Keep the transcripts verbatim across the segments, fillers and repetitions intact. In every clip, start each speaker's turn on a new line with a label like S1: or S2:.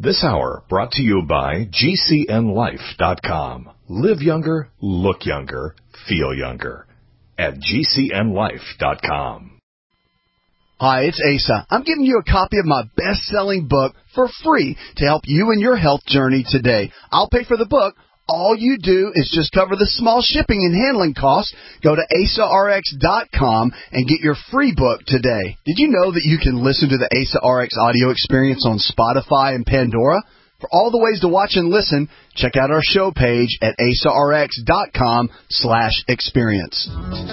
S1: This hour brought to you by G C N life dot com. Live younger, look younger, feel younger at G C N life dot com.
S2: Hi, it's Asa. I'm giving you a copy of my best-selling book for free to help you in your health journey today. I'll pay for the book. All you do is just cover the small shipping and handling costs. Go to asa r x dot com and get your free book today. Did you know that you can listen to the Asa R X audio experience on Spotify and Pandora? For all the ways to watch and listen, check out our show page at asa r x dot com slash experience.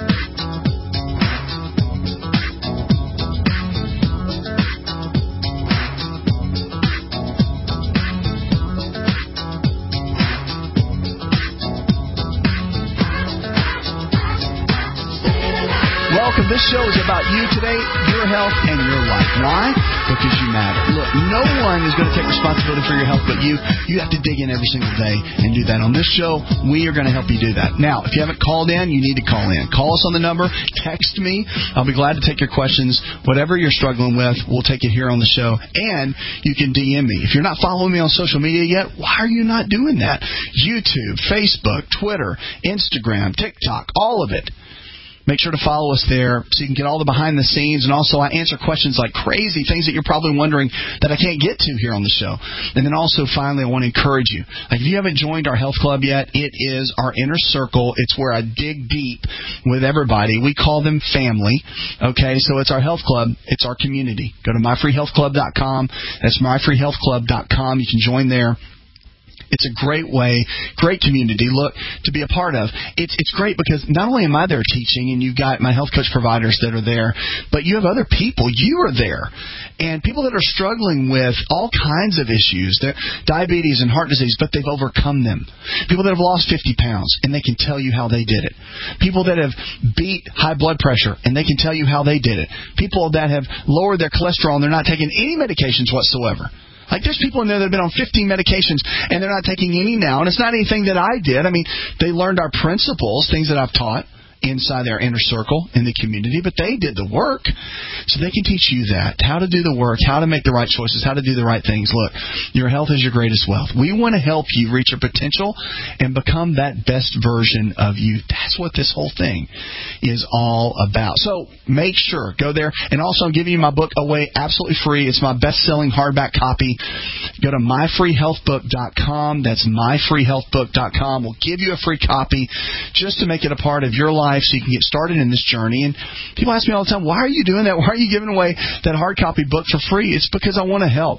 S2: Welcome. This show is about you today, your health, and your life. Why? Because you matter. Look, no one is going to take responsibility for your health but you. You have to dig in every single day and do that. On this show, we are going to help you do that. Now, if you haven't called in, you need to call in. Call us on the number. Text me. I'll be glad to take your questions. Whatever you're struggling with, we'll take it here on the show. And you can D M me. If you're not following me on social media yet, why are you not doing that? YouTube, Facebook, Twitter, Instagram, TikTok, all of it. Make sure to follow us there so you can get all the behind the scenes. And also, I answer questions like crazy, things that you're probably wondering that I can't get to here on the show. And then also, finally, I want to encourage you. Like, if you haven't joined our health club yet, it is our inner circle. It's where I dig deep with everybody. We call them family. Okay, so it's our health club. It's our community. Go to my free health club dot com. That's my free health club dot com. You can join there. It's a great way, great community, look, to be a part of. It's it's great because not only am I there teaching, and you've got my health coach providers that are there, but you have other people. You are there. And people that are struggling with all kinds of issues, diabetes and heart disease, but they've overcome them. People that have lost fifty pounds, and they can tell you how they did it. People that have beat high blood pressure, and they can tell you how they did it. People that have lowered their cholesterol, and they're not taking any medications whatsoever. Like, there's people in there that have been on fifteen medications, and they're not taking any now. And it's not anything that I did. I mean, they learned our principles, things that I've taught inside their inner circle in the community, but they did the work. So they can teach you that, how to do the work, how to make the right choices, how to do the right things. Look, your health is your greatest wealth. We want to help you reach your potential and become that best version of you. That's what this whole thing is all about. So make sure, go there. And also, I'm giving you my book away absolutely free. It's my best-selling hardback copy. Go to my free health book dot com. That's my free health book dot com. We'll give you a free copy just to make it a part of your life, so you can get started in this journey. And people ask me all the time, why are you doing that? Why are you giving away that hard copy book for free? It's because I want to help.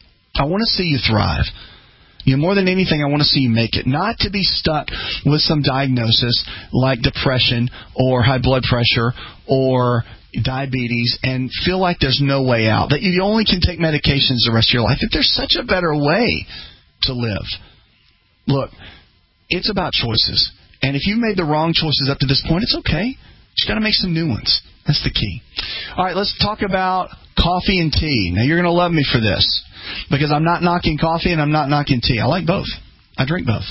S2: I want to see you thrive. You know, more than anything, I want to see you make it. Not to be stuck with some diagnosis like depression or high blood pressure or diabetes and feel like there's no way out, that you only can take medications the rest of your life, that there's such a better way to live. Look, it's about choices. And if you've made the wrong choices up to this point, it's okay. You just got to make some new ones. That's the key. All right, let's talk about coffee and tea. Now, you're going to love me for this because I'm not knocking coffee and I'm not knocking tea. I like both. I drink both.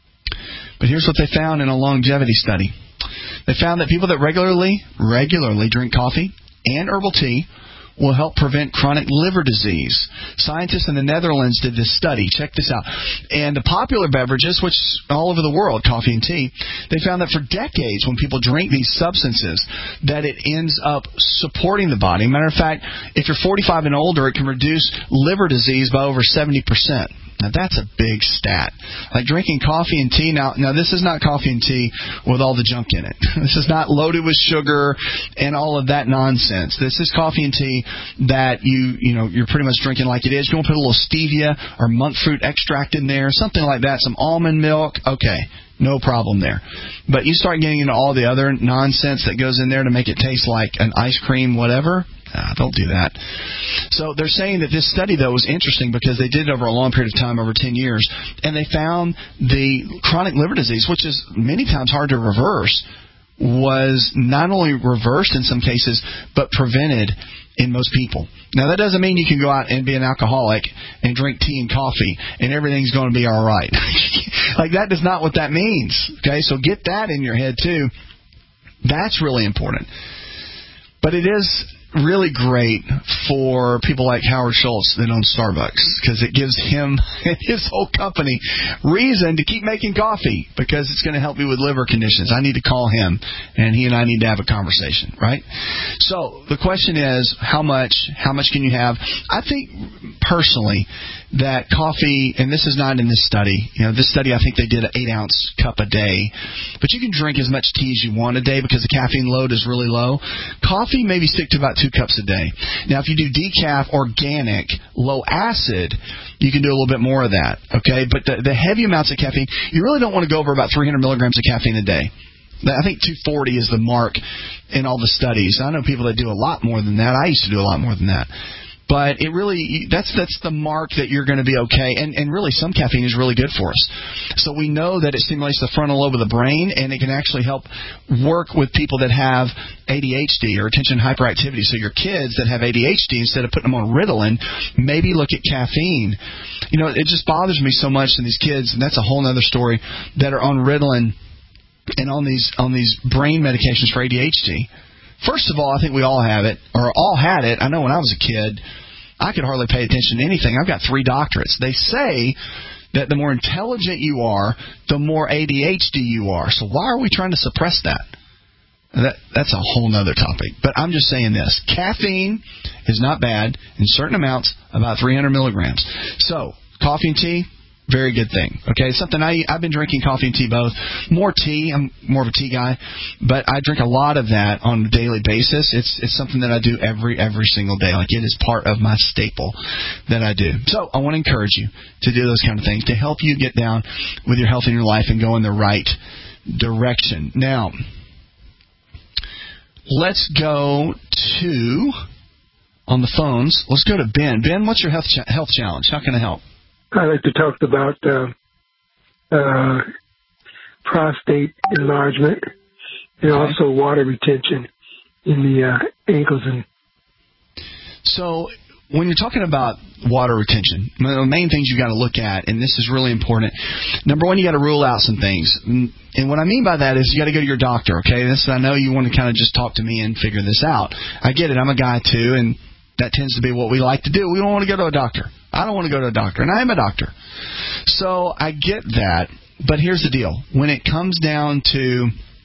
S2: But here's what they found in a longevity study. They found that people that regularly, regularly drink coffee and herbal tea will help prevent chronic liver disease. Scientists in the Netherlands did this study. Check this out. And the popular beverages, which all over the world, coffee and tea, they found that for decades when people drink these substances, that it ends up supporting the body. Matter of fact, if you're forty-five and older, it can reduce liver disease by over seventy percent. Now, that's a big stat. Like drinking coffee and tea. Now, now this is not coffee and tea with all the junk in it. This is not loaded with sugar and all of that nonsense. This is coffee and tea that you, you know, you're pretty much drinking like it is. You want to put a little stevia or monk fruit extract in there, something like that, some almond milk. Okay, no problem there. But you start getting into all the other nonsense that goes in there to make it taste like an ice cream, whatever. Ah, don't do that. So they're saying that this study, though, was interesting because they did it over a long period of time, over ten years, and they found the chronic liver disease, which is many times hard to reverse, was not only reversed in some cases, but prevented in most people. Now, that doesn't mean you can go out and be an alcoholic and drink tea and coffee and everything's going to be all right. Like, that is not what that means. Okay, so get that in your head, too. That's really important. But it is really great for people like Howard Schultz that owns Starbucks, because it gives him and his whole company reason to keep making coffee, because it's going to help me with liver conditions. I need to call him, and he and I need to have a conversation, right? So the question is, how much? How much can you have? I think personally that coffee, and this is not in this study. You know, this study, I think they did an eight ounce cup a day, but you can drink as much tea as you want a day because the caffeine load is really low. Coffee, maybe stick to about two cups a day. Now, if you do decaf, organic, low acid, you can do a little bit more of that, okay? But the, the heavy amounts of caffeine, you really don't want to go over about three hundred milligrams of caffeine a day. I think two forty is the mark in all the studies. I know people that do a lot more than that. I used to do a lot more than that. But it really, that's that's the mark that you're going to be okay. And, and really, some caffeine is really good for us. So we know that it stimulates the frontal lobe of the brain, and it can actually help work with people that have A D H D or attention hyperactivity. So your kids that have A D H D, instead of putting them on Ritalin, maybe look at caffeine. You know, it just bothers me so much in these kids, and that's a whole other story, that are on Ritalin and on these on these brain medications for A D H D. First of all, I think we all have it, or all had it. I know when I was a kid, I could hardly pay attention to anything. I've got three doctorates. They say that the more intelligent you are, the more A D H D you are. So why are we trying to suppress that? That that's a whole other topic. But I'm just saying this. Caffeine is not bad in certain amounts, about three hundred milligrams. So coffee and tea, very good thing. Okay, it's something I, I've been drinking coffee and tea both. More tea. I'm more of a tea guy. But I drink a lot of that on a daily basis. It's it's something that I do every every single day. Like, it is part of my staple that I do. So I want to encourage you to do those kind of things to help you get down with your health in your life and go in the right direction. Now, let's go to, on the phones, let's go to Ben. Ben, what's your health cha- health challenge? How can I help?
S3: I like to talk about uh, uh, prostate enlargement and
S2: okay.
S3: also water retention in the uh, ankles. And
S2: so when you're talking about water retention, the main things you got to look at, and this is really important. Number one, you got to rule out some things. And what I mean by that is you got to go to your doctor, okay? This, I know you want to kind of just talk to me and figure this out. I get it. I'm a guy, too, and that tends to be what we like to do. We don't want to go to a doctor. I don't want to go to a doctor, and I am a doctor. So I get that, but here's the deal. When it comes down to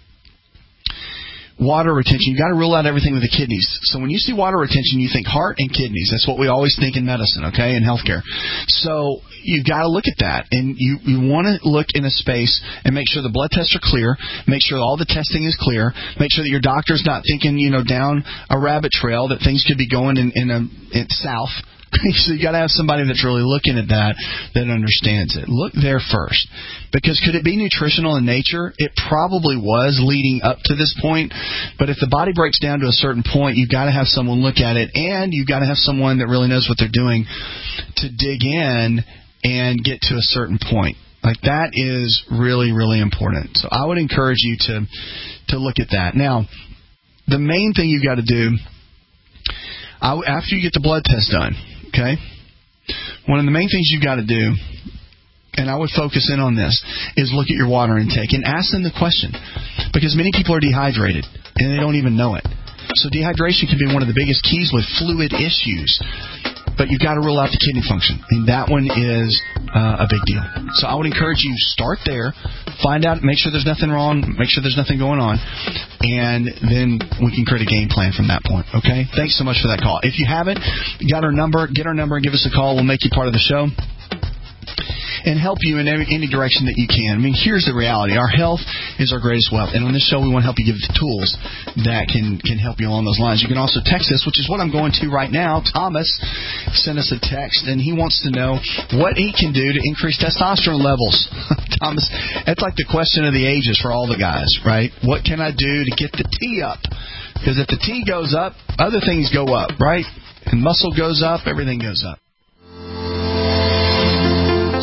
S2: water retention, you got to rule out everything with the kidneys. So when you see water retention, you think heart and kidneys. That's what we always think in medicine, okay, in healthcare. So you've got to look at that, and you, you want to look in a space and make sure the blood tests are clear, make sure all the testing is clear, make sure that your doctor's not thinking, you know, down a rabbit trail that things could be going in, in a in south. So you got to have somebody that's really looking at that, that understands it. Look there first. Because could it be nutritional in nature? It probably was leading up to this point. But if the body breaks down to a certain point, you've got to have someone look at it, and you've got to have someone that really knows what they're doing to dig in and get to a certain point. Like, that is really, really important. So I would encourage you to to look at that. Now, the main thing you've got to do, I, after you get the blood test done, okay, one of the main things you've got to do, and I would focus in on this, is look at your water intake and ask them the question. Because many people are dehydrated, and they don't even know it. So dehydration can be one of the biggest keys with fluid issues. But you've got to rule out the kidney function, and that one is uh, a big deal. So I would encourage you, start there, find out, make sure there's nothing wrong, make sure there's nothing going on, and then we can create a game plan from that point, okay? Thanks so much for that call. If you haven't got our number, get our number and give us a call. We'll make you part of the show and help you in any, any direction that you can. I mean, here's the reality. Our health is our greatest wealth. And on this show, we want to help you give the tools that can, can help you along those lines. You can also text us, which is what I'm going to right now. Thomas sent us a text, and he wants to know what he can do to increase testosterone levels. Thomas, that's like the question of the ages for all the guys, right? What can I do to get the T up? Because if the T goes up, other things go up, right? And muscle goes up, everything goes up.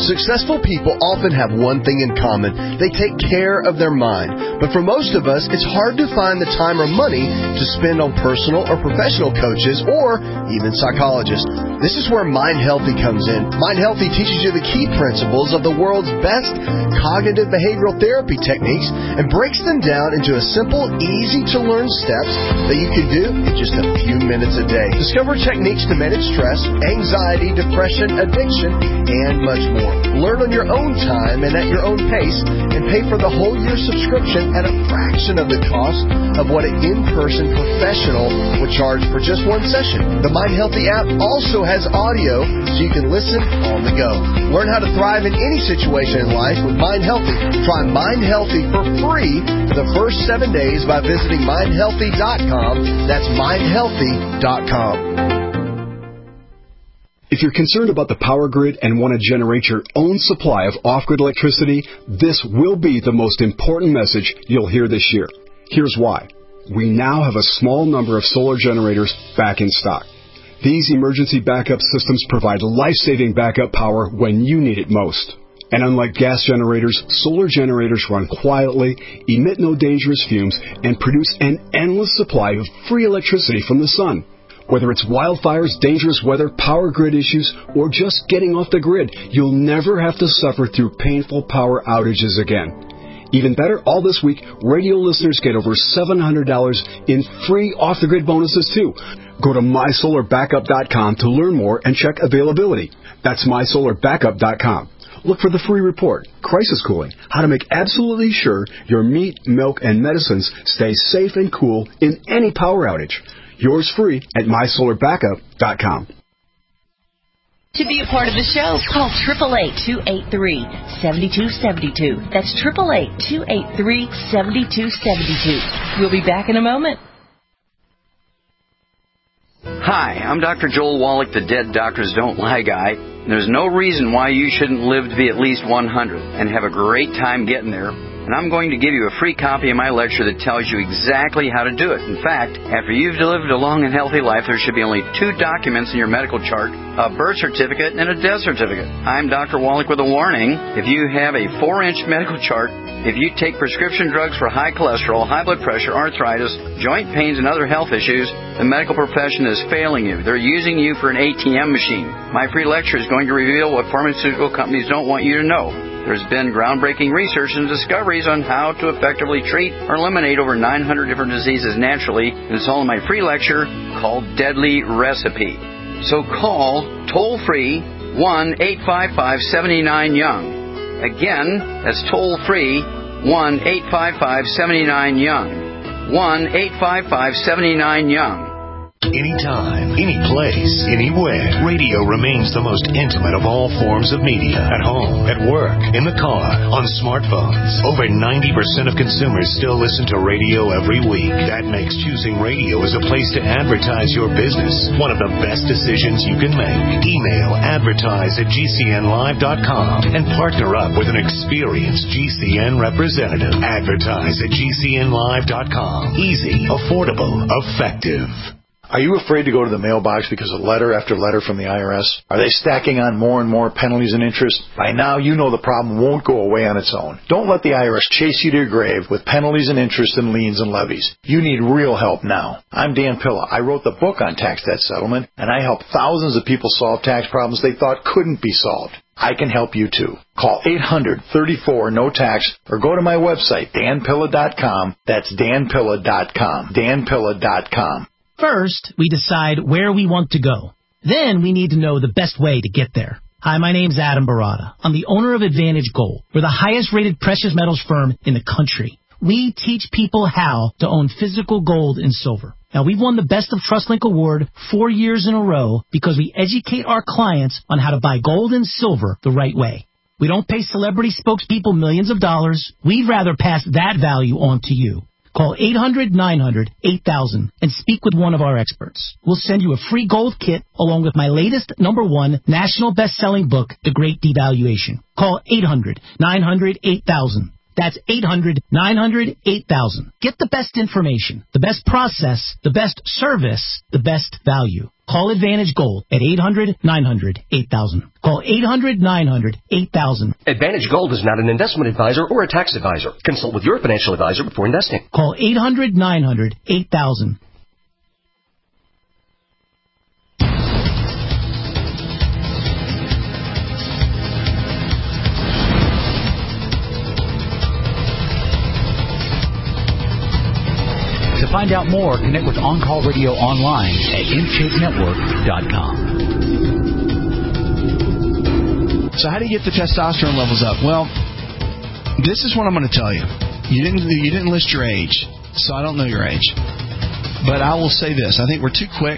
S4: Successful people often have one thing in common. They take care of their mind. But for most of us, it's hard to find the time or money to spend on personal or professional coaches or even psychologists. This is where Mind Healthy comes in. Mind Healthy teaches you the key principles of the world's best cognitive behavioral therapy techniques and breaks them down into a simple, easy-to-learn steps that you can do in just a few minutes a day. Discover techniques to manage stress, anxiety, depression, addiction, and much more. Learn on your own time and at your own pace, and pay for the whole year subscription at a fraction of the cost of what an in-person professional would charge for just one session. The Mind Healthy app also has audio so you can listen on the go. Learn how to thrive in any situation in life with Mind Healthy. Try Mind Healthy for free for the first seven days by visiting mind healthy dot com. That's mind healthy dot com.
S5: If you're concerned about the power grid and want to generate your own supply of off-grid electricity, this will be the most important message you'll hear this year. Here's why. We now have a small number of solar generators back in stock. These emergency backup systems provide life-saving backup power when you need it most. And unlike gas generators, solar generators run quietly, emit no dangerous fumes, and produce an endless supply of free electricity from the sun. Whether it's wildfires, dangerous weather, power grid issues, or just getting off the grid, you'll never have to suffer through painful power outages again. Even better, all this week, radio listeners get over seven hundred dollars in free off-the-grid bonuses, too. Go to my solar backup dot com to learn more and check availability. That's my solar backup dot com. Look for the free report, Crisis Cooling, how to make absolutely sure your meat, milk, and medicines stay safe and cool in any power outage. Yours free at my solar backup dot com.
S6: To be a part of the show, call eight eight eight, two eight three, seven two seven two. That's eight eight eight, two eight three, seven two seven two. We'll be back in a moment.
S7: Hi, I'm Doctor Joel Wallach, the Dead Doctors Don't Lie guy. There's no reason why you shouldn't live to be at least one hundred and have a great time getting there. And I'm going to give you a free copy of my lecture that tells you exactly how to do it. In fact, after you've lived a long and healthy life, there should be only two documents in your medical chart, a birth certificate and a death certificate. I'm Doctor Wallach with a warning. If you have a four-inch medical chart, if you take prescription drugs for high cholesterol, high blood pressure, arthritis, joint pains, and other health issues, the medical profession is failing you. They're using you for an A T M machine. My free lecture is going to reveal what pharmaceutical companies don't want you to know. There's been groundbreaking research and discoveries on how to effectively treat or eliminate over nine hundred different diseases naturally, and it's all in my free lecture called Deadly Recipe. So call toll-free one eight five five, seven nine, young. Again, that's toll-free one eight five five, seven nine, young. one eight five five, seven nine, young.
S1: Anytime, any place, anywhere, radio remains the most intimate of all forms of media. At home, at work, in the car, on smartphones. Over ninety percent of consumers still listen to radio every week. That makes choosing radio as a place to advertise your business one of the best decisions you can make. Email advertise at G C N live dot com and partner up with an experienced G C N representative. Advertise at G C N live dot com. Easy, affordable, effective.
S8: Are you afraid to go to the mailbox because of letter after letter from the I R S? Are they stacking on more and more penalties and interest? By now, you know the problem won't go away on its own. Don't let the I R S chase you to your grave with penalties and interest and liens and levies. You need real help now. I'm Dan Pilla. I wrote the book on tax debt settlement, and I help thousands of people solve tax problems they thought couldn't be solved. I can help you too. Call eight hundred, thirty-four, no tax or go to my website, dan pilla dot com. That's dan pilla dot com. dan pilla dot com.
S9: First, we decide where we want to go. Then we need to know the best way to get there. Hi, my name's Adam Barada. I'm the owner of Advantage Gold. We're the highest-rated precious metals firm in the country. We teach people how to own physical gold and silver. Now, we've won the Best of TrustLink Award four years in a row because we educate our clients on how to buy gold and silver the right way. We don't pay celebrity spokespeople millions of dollars. We'd rather pass that value on to you. Call eight hundred, nine hundred, eight thousand and speak with one of our experts. We'll send you a free gold kit along with my latest number one national best-selling book, The Great Devaluation. Call eight hundred, nine hundred, eight thousand. That's eight hundred, nine hundred, eight thousand. Get the best information, the best process, the best service, the best value. Call Advantage Gold at eight hundred, nine hundred, eight thousand. Call eight hundred, nine hundred, eight thousand.
S10: Advantage Gold is not an investment advisor or a tax advisor. Consult with your financial advisor before investing.
S9: Call eight hundred, nine hundred, eight thousand.
S11: To find out more, connect with On Call Radio online at in shape network dot com.
S2: So how do you get the testosterone levels up? Well, this is what I'm going to tell you. You didn't you didn't list your age, so I don't know your age. But I will say this. I think we're too quick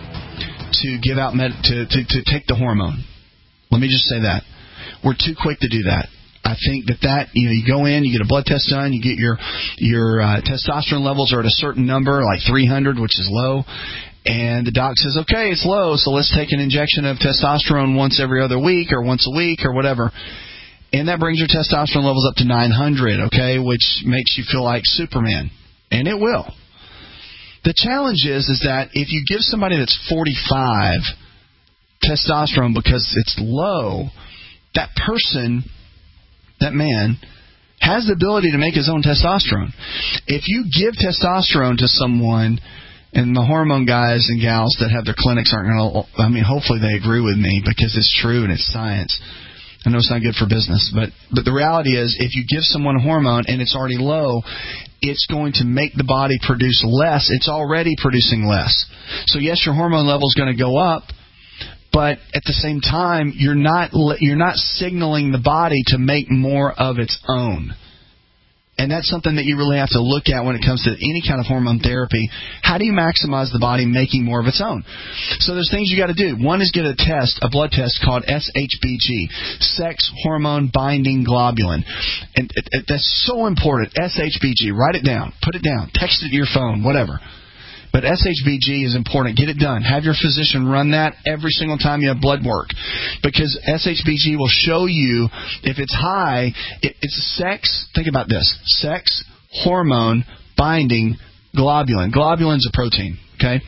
S2: to give out med- to, to, to take the hormone. Let me just say that. We're too quick to do that. I think that that, you know, you go in, you get a blood test done, you get your your uh, testosterone levels are at a certain number, like three hundred, which is low, and the doc says, okay, it's low, so let's take an injection of testosterone once every other week or once a week or whatever. And that brings your testosterone levels up to nine hundred, okay, which makes you feel like Superman. And it will. The challenge is, is that if you give somebody that's forty-five testosterone because it's low, that person... that man has the ability to make his own testosterone. If you give testosterone to someone, and the hormone guys and gals that have their clinics aren't going to, I mean, hopefully they agree with me because it's true and it's science. I know it's not good for business, but, but the reality is if you give someone a hormone and it's already low, it's going to make the body produce less. It's already producing less. So yes, your hormone level is going to go up, but at the same time, you're not you're not signaling the body to make more of its own. And that's something that you really have to look at when it comes to any kind of hormone therapy. How do you maximize the body making more of its own? So there's things you got to do. One is get a test, a blood test called S H B G, sex hormone binding globulin. And it, it, that's so important. S H B G, write it down, put it down, text it to your phone, whatever. But S H B G is important. Get it done. Have your physician run that every single time you have blood work. Because S H B G will show you if it's high, it, it's sex, think about this, sex hormone binding globulin. Globulin's a protein, okay?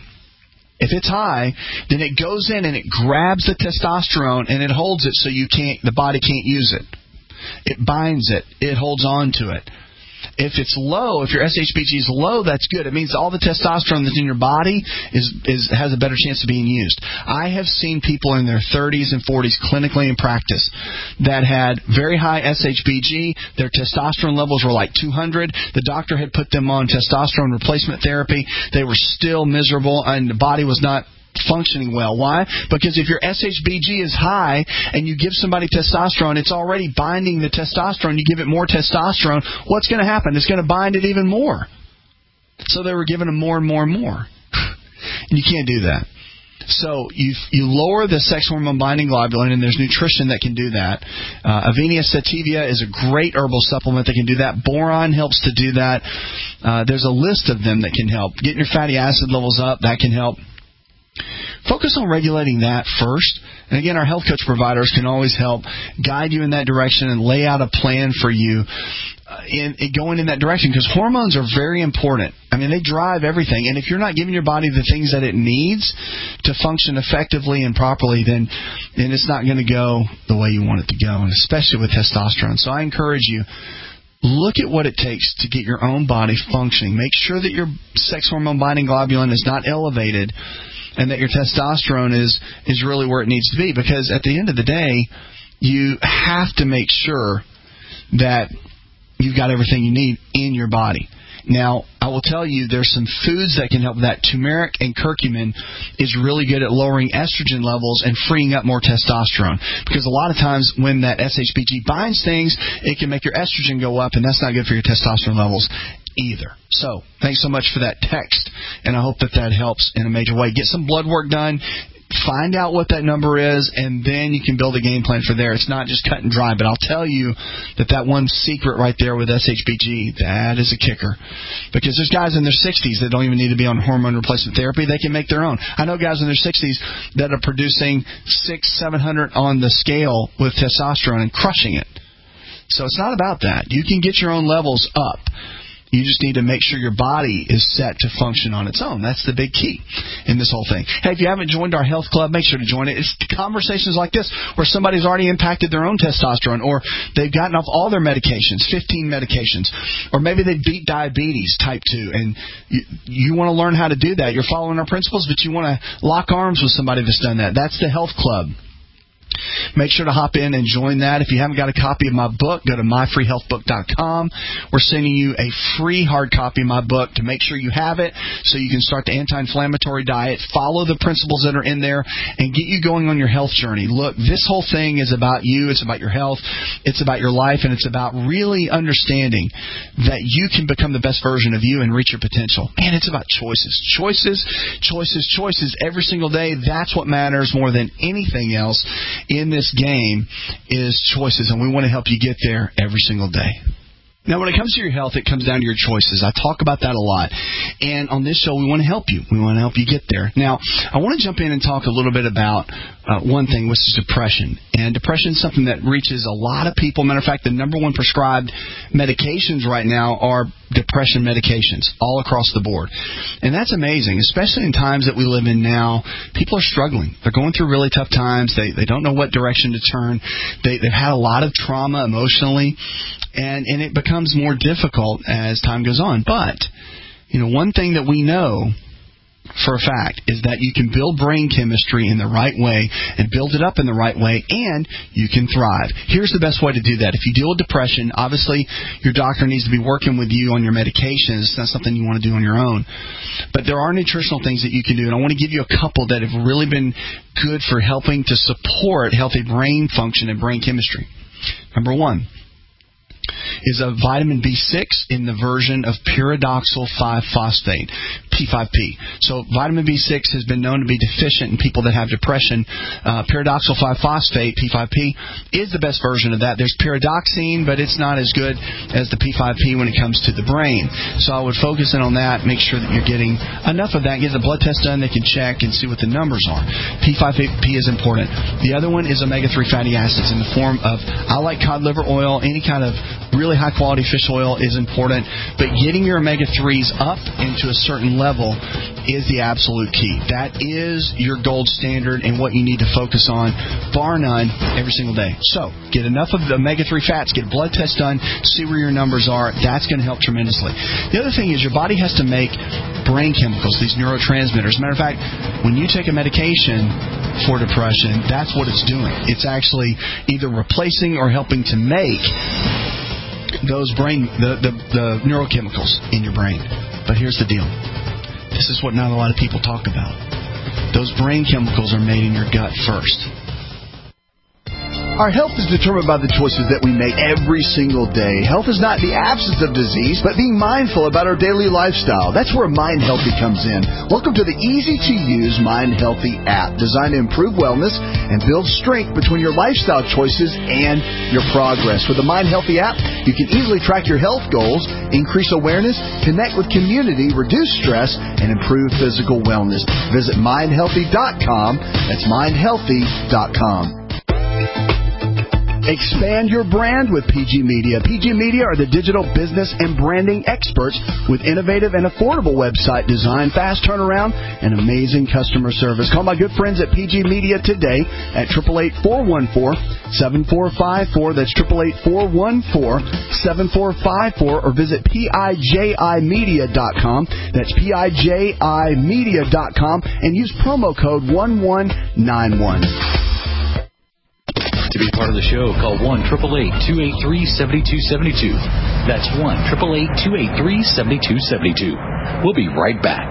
S2: If it's high, then it goes in and it grabs the testosterone and it holds it so you can't, the body can't use it. It binds it. It holds on to it. If it's low, if your S H B G is low, that's good. It means all the testosterone that's in your body is, is has a better chance of being used. I have seen people in their thirties and forties clinically in practice that had very high S H B G. Their testosterone levels were like two hundred. The doctor had put them on testosterone replacement therapy. They were still miserable, and the body was not functioning well. Why? Because if your S H B G is high and you give somebody testosterone, it's already binding the testosterone. You give it more testosterone, what's going to happen? It's going to bind it even more. So they were giving them more and more and more. And you can't do that. So you you lower the sex hormone binding globulin, and there's nutrition that can do that. Uh, Avenia sativa is a great herbal supplement that can do that. Boron helps to do that. Uh, there's a list of them that can help. Getting your fatty acid levels up, that can help. Focus on regulating that first. And again, our health coach providers can always help guide you in that direction and lay out a plan for you uh, in, in going in that direction, because hormones are very important. I mean, they drive everything. And if you're not giving your body the things that it needs to function effectively and properly, then, then it's not going to go the way you want it to go, and especially with testosterone. So I encourage you, look at what it takes to get your own body functioning. Make sure that your sex hormone binding globulin is not elevated, and that your testosterone is, is really where it needs to be. Because at the end of the day, you have to make sure that you've got everything you need in your body. Now, I will tell you there's some foods that can help with that. Turmeric and curcumin is really good at lowering estrogen levels and freeing up more testosterone. Because a lot of times when that S H B G binds things, it can make your estrogen go up, and that's not good for your testosterone levels either. So, thanks so much for that text, and I hope that that helps in a major way. Get some blood work done. Find out what that number is, and then you can build a game plan for there. It's not just cut and dry, but I'll tell you that that one secret right there with S H B G, that is a kicker. Because there's guys in their sixties that don't even need to be on hormone replacement therapy. They can make their own. I know guys in their sixties that are producing six, seven hundred on the scale with testosterone and crushing it. So it's not about that. You can get your own levels up. You just need to make sure your body is set to function on its own. That's the big key in this whole thing. Hey, if you haven't joined our health club, make sure to join it. It's conversations like this where somebody's already impacted their own testosterone, or they've gotten off all their medications, fifteen medications, or maybe they beat diabetes type two, and you, you want to learn how to do that. You're following our principles, but you want to lock arms with somebody that's done that. That's the health club. Make sure to hop in and join that. If you haven't got a copy of my book, go to my free health book dot com. We're sending you a free hard copy of my book to make sure you have it so you can start the anti-inflammatory diet, follow the principles that are in there, and get you going on your health journey. Look, this whole thing is about you. It's about your health. It's about your life, and it's about really understanding that you can become the best version of you and reach your potential. And it's about choices. Choices, choices, choices every single day. That's what matters more than anything else in this game is choices, and we want to help you get there every single day. Now, when it comes to your health, it comes down to your choices. I talk about that a lot. And on this show, we want to help you. We want to help you get there. Now, I want to jump in and talk a little bit about uh, one thing, which is depression. And depression is something that reaches a lot of people. Matter of fact, the number one prescribed medications right now are depression medications all across the board. And that's amazing, especially in times that we live in now. People are struggling. They're going through really tough times. They they don't know what direction to turn. They, they've had a lot of trauma emotionally. And, and it becomes more difficult as time goes on. But, you know, one thing that we know for a fact is that you can build brain chemistry in the right way and build it up in the right way, and you can thrive. Here's the best way to do that. If you deal with depression, obviously your doctor needs to be working with you on your medications. It's not something you want to do on your own. But there are nutritional things that you can do, and I want to give you a couple that have really been good for helping to support healthy brain function and brain chemistry. Number one is a vitamin B six in the version of pyridoxal five phosphate, P five P. So vitamin B six has been known to be deficient in people that have depression. Uh, pyridoxal five phosphate, P five P, is the best version of that. There's pyridoxine, but it's not as good as the P five P when it comes to the brain. So I would focus in on that, make sure that you're getting enough of that. Get the blood test done, they can check and see what the numbers are. P five P is important. The other one is omega three fatty acids in the form of, I like cod liver oil, any kind of really high-quality fish oil is important, but getting your omega threes up into a certain level is the absolute key. That is your gold standard and what you need to focus on, bar none, every single day. So, get enough of the omega three fats, get a blood test done, see where your numbers are. That's going to help tremendously. The other thing is your body has to make brain chemicals, these neurotransmitters. Matter of fact, when you take a medication for depression, that's what it's doing. It's actually either replacing or helping to make those brain, the, the, the neurochemicals in your brain. But here's the deal. This is what not a lot of people talk about. Those brain chemicals are made in your gut first.
S4: Our health is determined by the choices that we make every single day. Health is not the absence of disease, but being mindful about our daily lifestyle. That's where Mind Healthy comes in. Welcome to the easy-to-use Mind Healthy app, designed to improve wellness and build strength between your lifestyle choices and your progress. With the Mind Healthy app, you can easily track your health goals, increase awareness, connect with community, reduce stress, and improve physical wellness. Visit mind healthy dot com. That's mind healthy dot com. Expand your brand with P G Media. P G Media are the digital business and branding experts with innovative and affordable website design, fast turnaround, and amazing customer service. Call my good friends at P G Media today at eight eight eight, four one four, seven four five four. That's eight eight eight, four one four, seven four five four, or visit P I J I media dot com. That's P I J I media dot com and use promo code one one nine one.
S11: To be part of the show, call one eight eight eight, two eight three, seven two seven two. That's one eight eight eight, two eight three, seven two seven two. We'll be right back.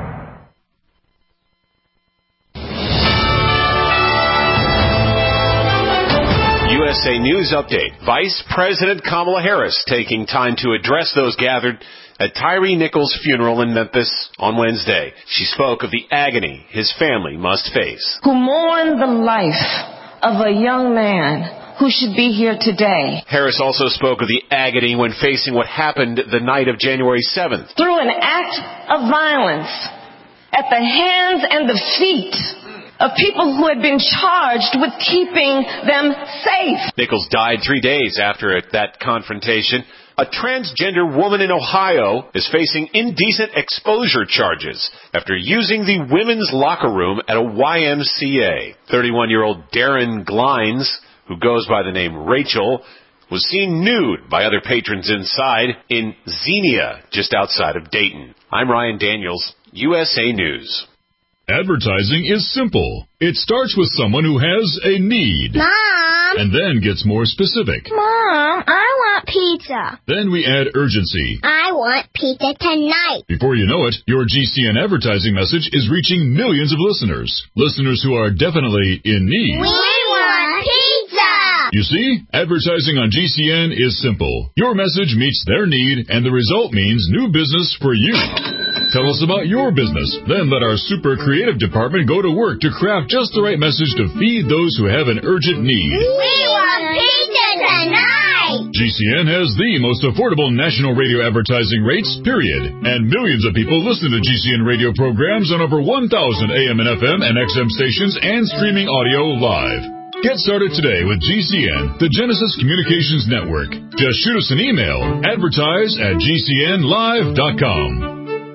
S12: U S A News Update. Vice President Kamala Harris taking time to address those gathered at Tyree Nichols' funeral in Memphis on Wednesday. She spoke of the agony his family must face.
S13: Who mourn the life of a young man who should be here today.
S12: Harris also spoke of the agony when facing what happened the night of January seventh.
S13: Through an act of violence at the hands and the feet of people who had been charged with keeping them safe.
S12: Nichols died three days after that confrontation. A transgender woman in Ohio is facing indecent exposure charges after using the women's locker room at a Y M C A. thirty-one-year-old Darren Glines, who goes by the name Rachel, was seen nude by other patrons inside in Xenia, just outside of Dayton. I'm Ryan Daniels, U S A News.
S14: Advertising is simple. It starts with someone who has a need.
S15: Mom!
S14: And then gets more specific.
S15: Mom, I want pizza.
S14: Then we add urgency.
S15: I want pizza tonight.
S14: Before you know it, your G C N advertising message is reaching millions of listeners. Listeners who are definitely in need.
S15: We want pizza!
S14: You see, advertising on G C N is simple. Your message meets their need, and the result means new business for you. Tell us about your business. Then let our super creative department go to work to craft just the right message to feed those who have an urgent need.
S15: We want pizza tonight!
S14: G C N has the most affordable national radio advertising rates, period. And millions of people listen to G C N radio programs on over one thousand A M and F M and X M stations and streaming audio live. Get started today with G C N, the Genesis Communications Network. Just shoot us an email, advertise at G C N live dot com.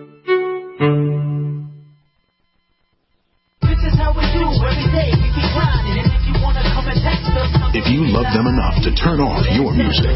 S16: If you love them enough to turn off your music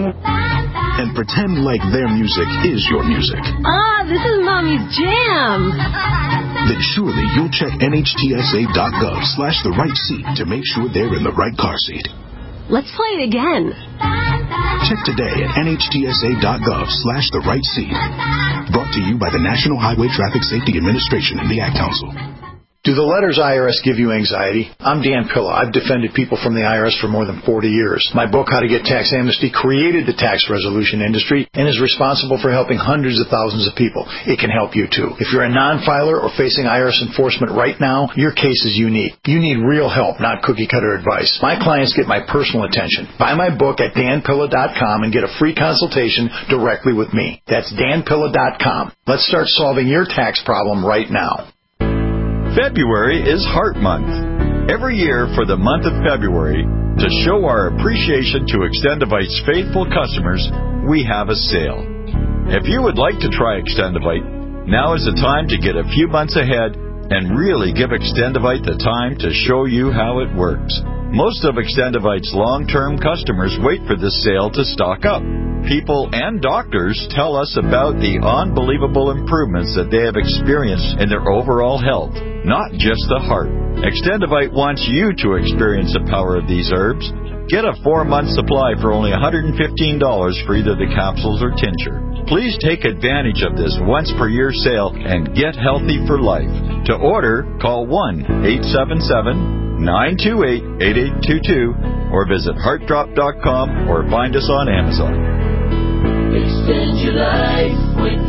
S16: and pretend like their music is your music,
S17: Ah, this is Mommy's jam.
S16: then surely you'll check N H T S A dot gov slash the right seat to make sure they're in the right car seat.
S17: Let's play it again.
S16: Check today at N H T S A dot gov slash the right seat. Brought to you by the National Highway Traffic Safety Administration and the Ad Council.
S8: Do the letters I R S give you anxiety? I'm Dan Pilla. I've defended people from the I R S for more than forty years. My book, How to Get Tax Amnesty, created the tax resolution industry and is responsible for helping hundreds of thousands of people. It can help you, too. If you're a non-filer or facing I R S enforcement right now, your case is unique. You need real help, not cookie-cutter advice. My clients get my personal attention. Buy my book at Dan Pilla dot com and get a free consultation directly with me. That's Dan Pilla dot com. Let's start solving your tax problem right now.
S18: February is Heart Month. Every year for the month of February, to show our appreciation to Extendivite's faithful customers, we have a sale. If you would like to try Extendivite, now is the time to get a few months ahead and really give Extendivite the time to show you how it works. Most of Extendivite's long-term customers wait for this sale to stock up. People and doctors tell us about the unbelievable improvements that they have experienced in their overall health, not just the heart. Extendivite wants you to experience the power of these herbs. Get a four-month supply for only one hundred fifteen dollars for either the capsules or tincture. Please take advantage of this once-per-year sale and get healthy for life. To order, call one eight seven seven, nine two eight, eight eight two two or visit heart drop dot com or find us on Amazon.
S19: Extend your life with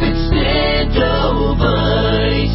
S19: Extendivite.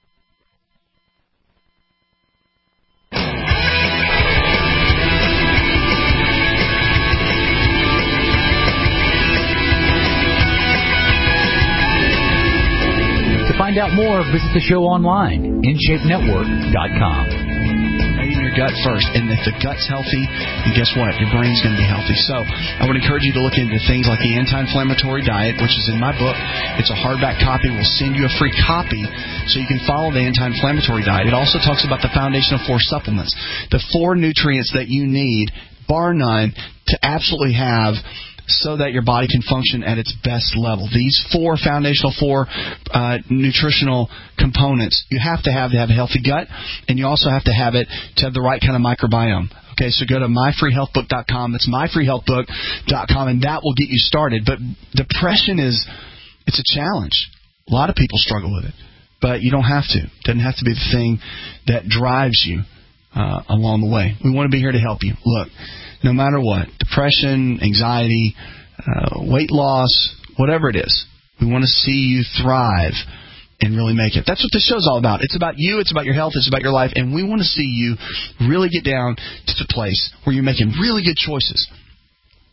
S11: To find out more, visit the show online, in shape network dot com.
S2: Your gut first, and if the gut's healthy, and guess what? Your brain's going to be healthy. So I would encourage you to look into things like the anti-inflammatory diet, which is in my book. It's a hardback copy. We'll send you a free copy so you can follow the anti-inflammatory diet. It also talks about the foundational four supplements, the four nutrients that you need, bar none, to absolutely have so that your body can function at its best level. These four foundational, four uh, nutritional components you have to have to have a healthy gut, and you also have to have it to have the right kind of microbiome. Okay, so go to my free health book dot com. That's my free health book dot com, and that will get you started. But depression is, it's a challenge. A lot of people struggle with it, but you don't have to. It doesn't have to be the thing that drives you uh, along the way. We want to be here to help you. Look, no matter what, depression, anxiety, uh, weight loss, whatever it is, we want to see you thrive and really make it. That's what this show's all about. It's about you, it's about your health, it's about your life, and we want to see you really get down to the place where you're making really good choices.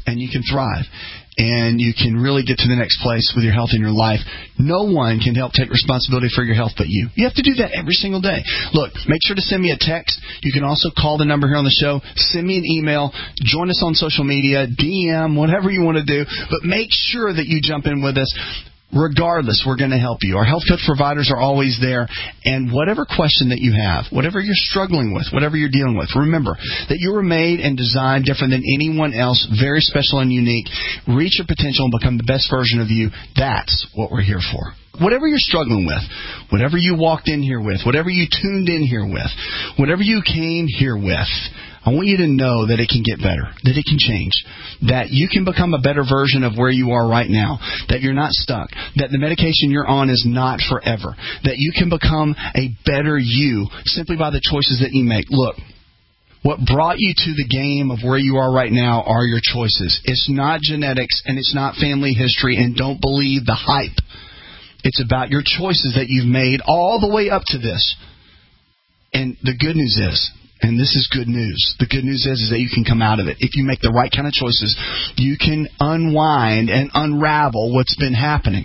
S2: and you can thrive. And you can really get to the next place with your health in your life. No one can help take responsibility for your health but you. You have to do that every single day. Look, make sure to send me a text. You can also call the number here on the show. Send me an email. Join us on social media. D M, whatever you want to do. But make sure that you jump in with us. Regardless, we're going to help you. Our health coach providers are always there. And whatever question that you have, whatever you're struggling with, whatever you're dealing with, remember that you were made and designed different than anyone else, very special and unique. Reach your potential and become the best version of you. That's what we're here for. Whatever you're struggling with, whatever you walked in here with, whatever you tuned in here with, whatever you came here with, I want you to know that it can get better, that it can change, that you can become a better version of where you are right now, that you're not stuck, that the medication you're on is not forever, that you can become a better you simply by the choices that you make. Look, what brought you to the game of where you are right now are your choices. It's not genetics and it's not family history, and don't believe the hype. It's about your choices that you've made all the way up to this. And the good news is, and this is good news. The good news is, is that you can come out of it. If you make the right kind of choices, you can unwind and unravel what's been happening.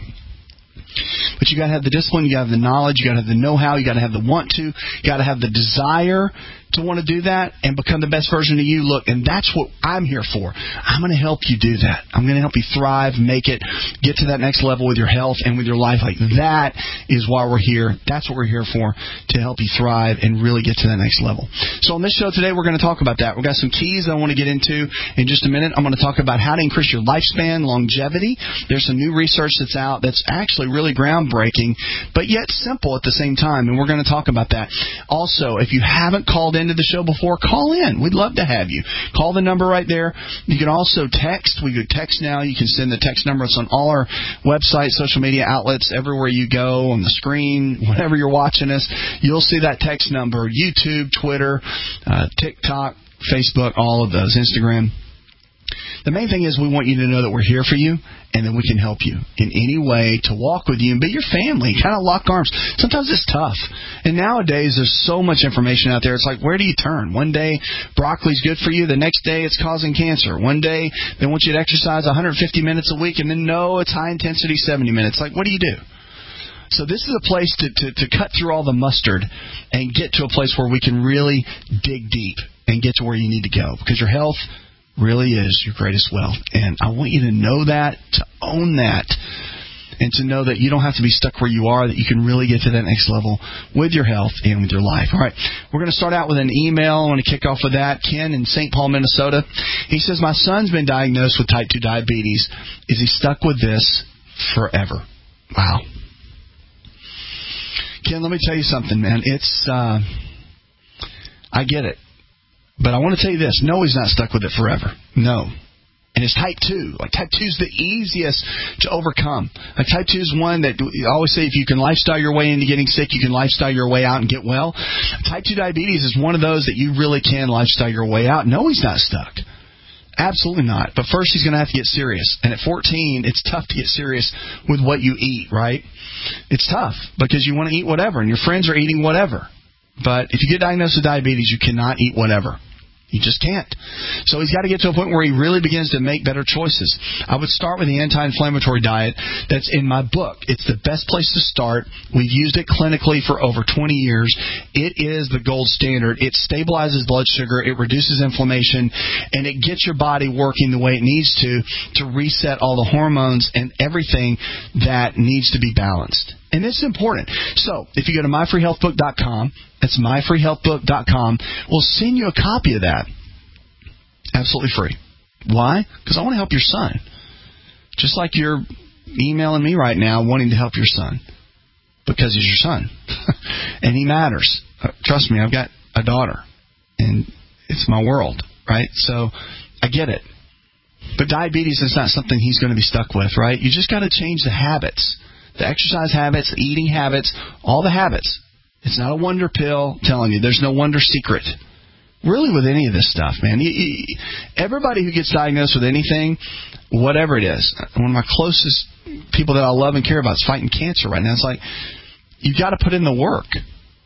S2: But you got to have the discipline, you got to have the knowledge, you got to have the know-how, you got to have the want to, you got to have the desire to want to do that and become the best version of you. Look, and that's what I'm here for. I'm going to help you do that. I'm going to help you thrive, make it, get to that next level with your health and with your life. Like that is why we're here. That's what we're here for, to help you thrive and really get to that next level. So on this show today, we're going to talk about that. We've got some keys that I want to get into in just a minute. I'm going to talk about how to increase your lifespan, longevity. There's some new research that's out that's actually really groundbreaking, but yet simple at the same time, and we're going to talk about that. Also, if you haven't called into the show before, call in. We'd love to have you. Call the number right there. You can also text. We do text now. You can send the text number. It's on all our websites, social media outlets, everywhere you go, on the screen, whenever you're watching us, you'll see that text number. YouTube, Twitter, uh, TikTok, Facebook, all of those, Instagram. The main thing is we want you to know that we're here for you and that we can help you in any way to walk with you and be your family, kind of lock arms. Sometimes it's tough. And nowadays there's so much information out there. It's like, where do you turn? One day broccoli's good for you. The next day it's causing cancer. One day they want you to exercise one hundred fifty minutes a week, and then no, it's high intensity seventy minutes. Like, what do you do? So this is a place to, to, to cut through all the mustard and get to a place where we can really dig deep and get to where you need to go, because your health really is your greatest wealth. And I want you to know that, to own that, and to know that you don't have to be stuck where you are, that you can really get to that next level with your health and with your life. All right, we're going to start out with an email. I want to kick off with that. Ken in Saint Paul, Minnesota. He says, my son's been diagnosed with type two diabetes. Is he stuck with this forever? Wow. Ken, let me tell you something, man. It's, uh, I get it. But I want to tell you this. No, he's not stuck with it forever. No. And it's type two. Like, type two is the easiest to overcome. Like, type two is one that I always say, if you can lifestyle your way into getting sick, you can lifestyle your way out and get well. Type two diabetes is one of those that you really can lifestyle your way out. No, he's not stuck. Absolutely not. But first, he's going to have to get serious. And at fourteen, it's tough to get serious with what you eat, right? It's tough because you want to eat whatever, and your friends are eating whatever. But if you get diagnosed with diabetes, you cannot eat whatever. You just can't. So he's got to get to a point where he really begins to make better choices. I would start with the anti-inflammatory diet that's in my book. It's the best place to start. We've used it clinically for over twenty years. It is the gold standard. It stabilizes blood sugar. It reduces inflammation. And it gets your body working the way it needs to to reset all the hormones and everything that needs to be balanced. And it's important. So, if you go to my free health book dot com, that's my free health book dot com, we'll send you a copy of that. Absolutely free. Why? Because I want to help your son. Just like you're emailing me right now wanting to help your son. Because he's your son. And he matters. Uh, trust me, I've got a daughter. And it's my world, right? So, I get it. But diabetes is not something he's going to be stuck with, right? You just got to change the habits. The exercise habits, the eating habits, all the habits. It's not a wonder pill telling you. There's no wonder secret. Really with any of this stuff, man. Everybody who gets diagnosed with anything, whatever it is, one of my closest people that I love and care about is fighting cancer right now. It's like, you've got to put in the work.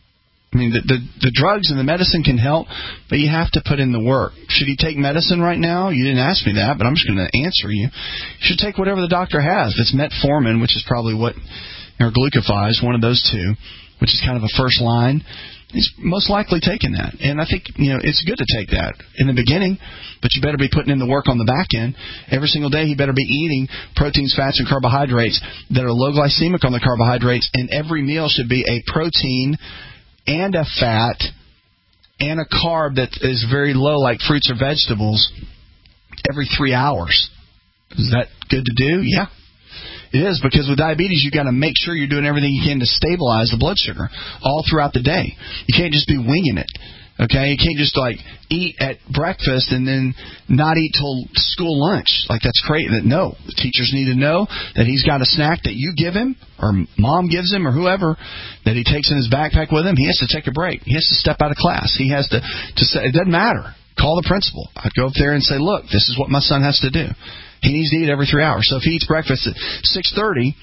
S2: I mean, the, the the drugs and the medicine can help, but you have to put in the work. Should he take medicine right now? You didn't ask me that, but I'm just going to answer you. You should take whatever the doctor has. If it's metformin, which is probably what, or glucophage, one of those two, which is kind of a first line, he's most likely taking that. And I think, you know, it's good to take that in the beginning, but you better be putting in the work on the back end. Every single day, he better be eating proteins, fats, and carbohydrates that are low glycemic on the carbohydrates, and every meal should be a protein and a fat and a carb that is very low, like fruits or vegetables, every three hours. Is that good to do? Yeah. It is, because with diabetes, you've got to make sure you're doing everything you can to stabilize the blood sugar all throughout the day. You can't just be winging it. Okay, you can't just like eat at breakfast and then not eat till school lunch. Like, that's crazy. That no, the teachers need to know that he's got a snack that you give him, or mom gives him, or whoever, that he takes in his backpack with him. He has to take a break. He has to step out of class. He has to to say, it doesn't matter. Call the principal. I'd go up there and say, look, this is what my son has to do. He needs to eat every three hours. So if he eats breakfast at six thirty.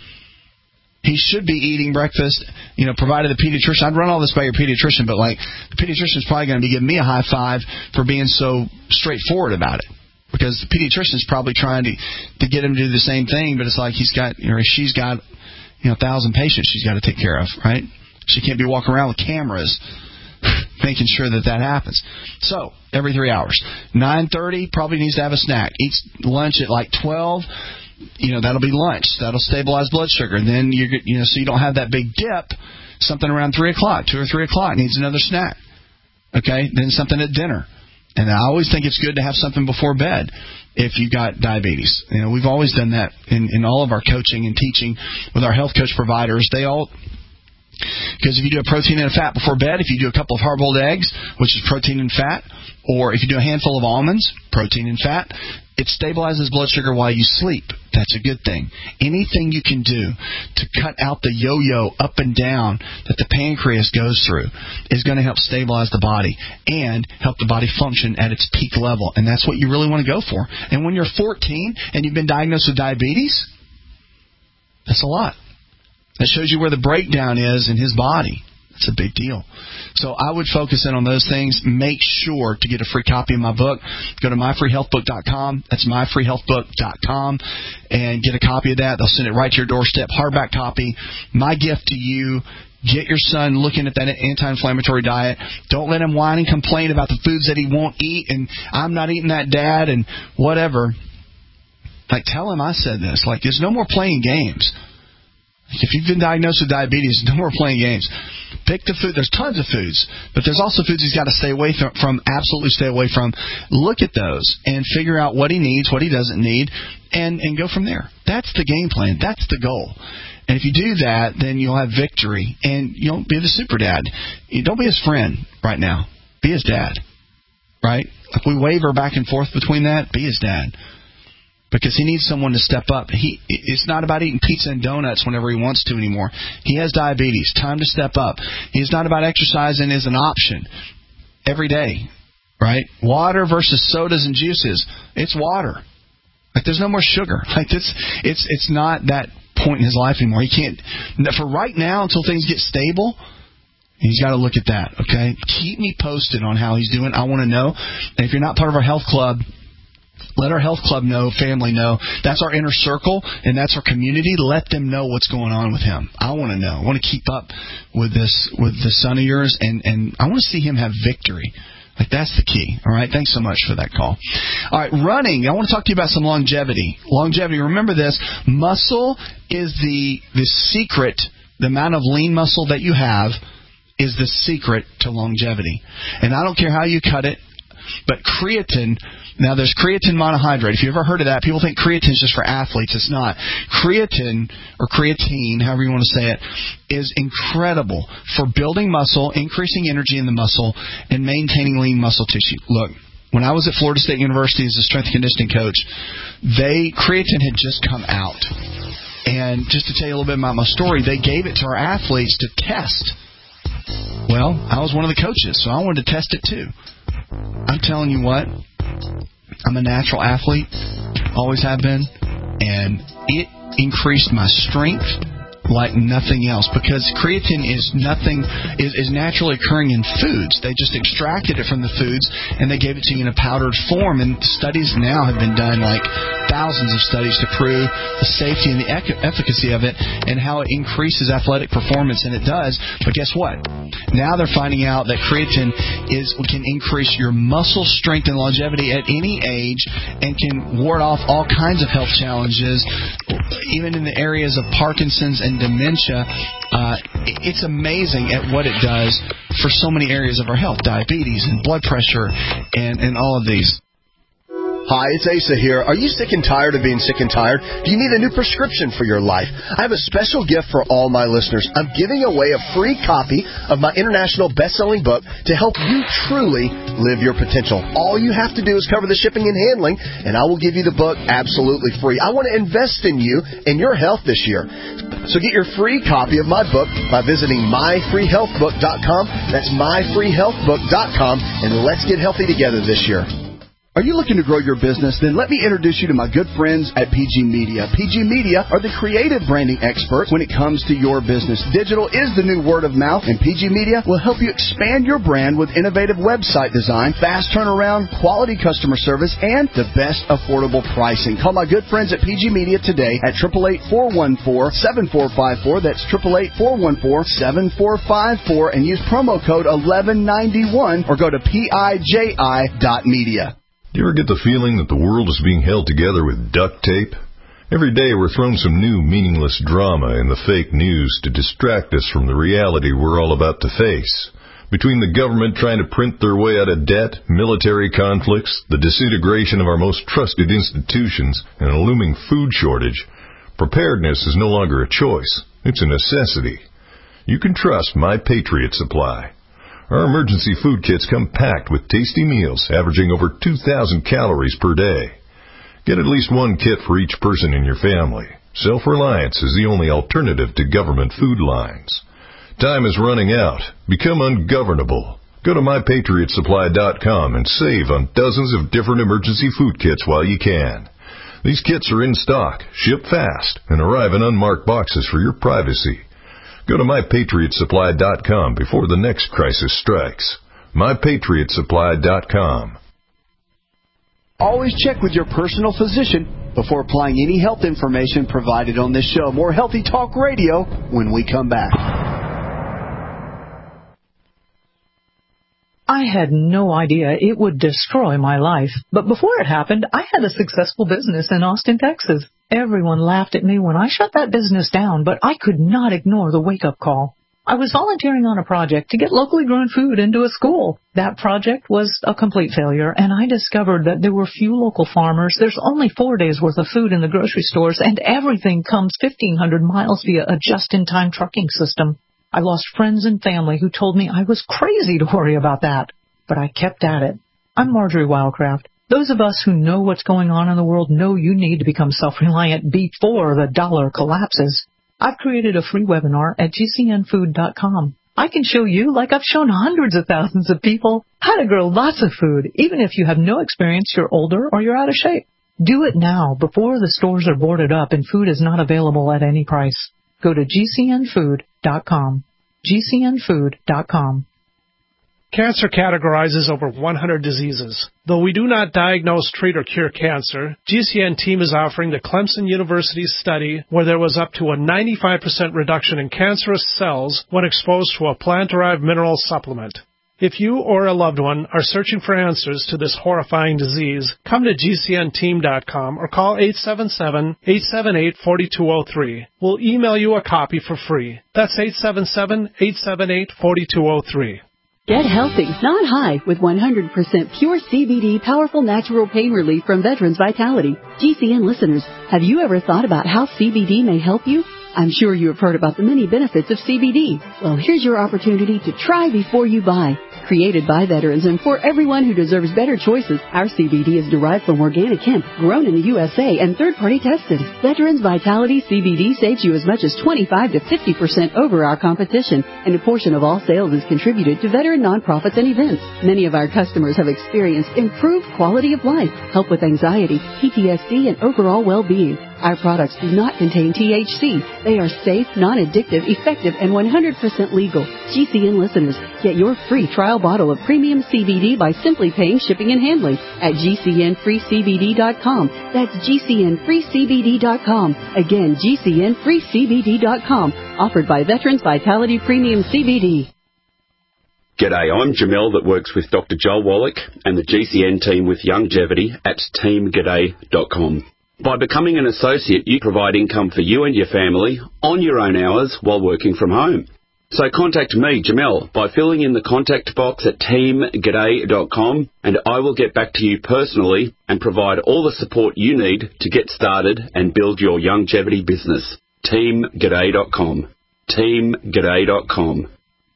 S2: He should be eating breakfast, you know, provided the pediatrician. I'd run all this by your pediatrician, but, like, the pediatrician's probably going to be giving me a high five for being so straightforward about it. Because the pediatrician's probably trying to to get him to do the same thing, but it's like he's got, you know, she's got, you know, a thousand patients she's got to take care of, right? She can't be walking around with cameras making sure that that happens. So, every three hours. nine thirty, probably needs to have a snack. Eats lunch at, like, twelve. You know, that'll be lunch. That'll stabilize blood sugar. And then, you you know, so you don't have that big dip, something around three o'clock, two or three o'clock, needs another snack. Okay? Then something at dinner. And I always think it's good to have something before bed if you got diabetes. You know, we've always done that in, in all of our coaching and teaching with our health coach providers. They all... Because if you do a protein and a fat before bed, if you do a couple of hard-boiled eggs, which is protein and fat, or if you do a handful of almonds, protein and fat, it stabilizes blood sugar while you sleep. That's a good thing. Anything you can do to cut out the yo-yo up and down that the pancreas goes through is going to help stabilize the body and help the body function at its peak level. And that's what you really want to go for. And when you're fourteen and you've been diagnosed with diabetes, that's a lot. That shows you where the breakdown is in his body. It's a big deal. So I would focus in on those things. Make sure to get a free copy of my book. Go to my free health book dot com. That's my free health book dot com. And get a copy of that. They'll send it right to your doorstep. Hardback copy. My gift to you. Get your son looking at that anti-inflammatory diet. Don't let him whine and complain about the foods that he won't eat. And I'm not eating that, Dad, and whatever. Like, tell him I said this. Like, there's no more playing games. If you've been diagnosed with diabetes, no more playing games. Pick the food. There's tons of foods, but there's also foods he's got to stay away from, absolutely stay away from. Look at those and figure out what he needs, what he doesn't need, and, and go from there. That's the game plan. That's the goal. And if you do that, then you'll have victory, and you'll be the super dad. You don't be his friend right now. Be his dad, right? Like, we waver back and forth between that. Be his dad. Because he needs someone to step up. He It's not about eating pizza and donuts whenever he wants to anymore. He has diabetes. Time to step up. It's not about exercising as an option every day, right? Water versus sodas and juices. It's water. Like, there's no more sugar. Like, it's it's it's not that point in his life anymore. He can't. For right now, until things get stable, he's got to look at that. Okay, keep me posted on how he's doing. I want to know. And if you're not part of our health club, let our health club know, family know. That's our inner circle, and that's our community. Let them know what's going on with him. I want to know. I want to keep up with this, with the son of yours, and, and I want to see him have victory. Like, that's the key. All right, thanks so much for that call. All right, running. I want to talk to you about some longevity. Longevity, remember this. Muscle is the the secret, the amount of lean muscle that you have is the secret to longevity. And I don't care how you cut it, but creatine, now there's creatine monohydrate. If you ever heard of that, people think creatine is just for athletes. It's not. Creatine, or creatine, however you want to say it, is incredible for building muscle, increasing energy in the muscle, and maintaining lean muscle tissue. Look, when I was at Florida State University as a strength and conditioning coach, they creatine had just come out. And just to tell you a little bit about my story, they gave it to our athletes to test. Well, I was one of the coaches, so I wanted to test it too. I'm telling you what, I'm a natural athlete, always have been, and it increased my strength like nothing else, because creatine is nothing is, is naturally occurring in foods. They just extracted it from the foods and they gave it to you in a powdered form. And studies now have been done, like thousands of studies, to prove the safety and the efficacy of it and how it increases athletic performance, and it does. But guess what? Now they're finding out that creatine is can increase your muscle strength and longevity at any age and can ward off all kinds of health challenges, even in the areas of Parkinson's and dementia. Uh, it's amazing at what it does for so many areas of our health, diabetes and blood pressure and, and all of these.
S4: Hi, it's Asa here. Are you sick and tired of being sick and tired? Do you need a new prescription for your life? I have a special gift for all my listeners. I'm giving away a free copy of my international best-selling book to help you truly live your potential. All you have to do is cover the shipping and handling, and I will give you the book absolutely free. I want to invest in you and your health this year. So get your free copy of my book by visiting my free health book dot com. That's my free health book dot com, and let's get healthy together this year.
S2: Are you looking to grow your business? Then let me introduce you to my good friends at P G Media. P G Media are the creative branding experts when it comes to your business. Digital is the new word of mouth, and P G Media will help you expand your brand with innovative website design, fast turnaround, quality customer service, and the best affordable pricing. Call my good friends at P G Media today at eight eight eight, four one four, seven four five four. That's eight eight eight, four one four, seven four five four, and use promo code eleven ninety-one or go to P I J I dot media.
S20: Do you ever get the feeling that the world is being held together with duct tape? Every day we're thrown some new meaningless drama in the fake news to distract us from the reality we're all about to face. Between the government trying to print their way out of debt, military conflicts, the disintegration of our most trusted institutions, and a looming food shortage, preparedness is no longer a choice. It's a necessity. You can trust My Patriot Supply. Our emergency food kits come packed with tasty meals averaging over two thousand calories per day. Get at least one kit for each person in your family. Self-reliance is the only alternative to government food lines. Time is running out. Become ungovernable. Go to my patriot supply dot com and save on dozens of different emergency food kits while you can. These kits are in stock, ship fast, and arrive in unmarked boxes for your privacy. Go to my patriot supply dot com before the next crisis strikes. my patriot supply dot com.
S2: Always check with your personal physician before applying any health information provided on this show. More Healthy Talk Radio when we come back.
S21: I had no idea it would destroy my life. But before it happened, I had a successful business in Austin, Texas. Everyone laughed at me when I shut that business down, but I could not ignore the wake-up call. I was volunteering on a project to get locally grown food into a school. That project was a complete failure, and I discovered that there were few local farmers. There's only four days' worth of food in the grocery stores, and everything comes fifteen hundred miles via a just-in-time trucking system. I lost friends and family who told me I was crazy to worry about that. But I kept at it. I'm Marjorie Wildcraft. Those of us who know what's going on in the world know you need to become self-reliant before the dollar collapses. I've created a free webinar at G C N food dot com. I can show you, like I've shown hundreds of thousands of people, how to grow lots of food, even if you have no experience, you're older, or you're out of shape. Do it now before the stores are boarded up and food is not available at any price. Go to G C N food dot com. G C N food dot com.
S22: Cancer categorizes over one hundred diseases. Though we do not diagnose, treat, or cure cancer, G C N team is offering the Clemson University study where there was up to a ninety-five percent reduction in cancerous cells when exposed to a plant-derived mineral supplement. If you or a loved one are searching for answers to this horrifying disease, come to G C N team dot com or call eight seven seven, eight seven eight, four two zero three. We'll email you a copy for free. That's eight seven seven, eight seven eight, four two zero three.
S23: Get healthy, not high, with one hundred percent pure C B D powerful natural pain relief from Veterans Vitality. G C N listeners, have you ever thought about how C B D may help you? I'm sure you have heard about the many benefits of C B D. Well, here's your opportunity to try before you buy. Created by veterans and for everyone who deserves better choices, our C B D is derived from organic hemp, grown in the U S A, and third-party tested. Veterans Vitality C B D saves you as much as twenty-five to fifty percent over our competition, and a portion of all sales is contributed to veteran nonprofits and events. Many of our customers have experienced improved quality of life, help with anxiety, P T S D, and overall well-being. Our products do not contain T H C. They are safe, non-addictive, effective, and one hundred percent legal. G C N listeners, get your free trial bottle of premium C B D by simply paying shipping and handling at G C N free C B D dot com. That's G C N free C B D dot com. Again, G C N free C B D dot com. Offered by Veterans Vitality Premium C B D.
S3: G'day, I'm Jamel that works with Doctor Joel Wallach and the G C N team with Longevity at team g'day dot com. By becoming an associate, you provide income for you and your family on your own hours while working from home. So contact me, Jamel, by filling in the contact box at team g'day dot com, and I will get back to you personally and provide all the support you need to get started and build your longevity business. team g'day dot com. team g'day dot com.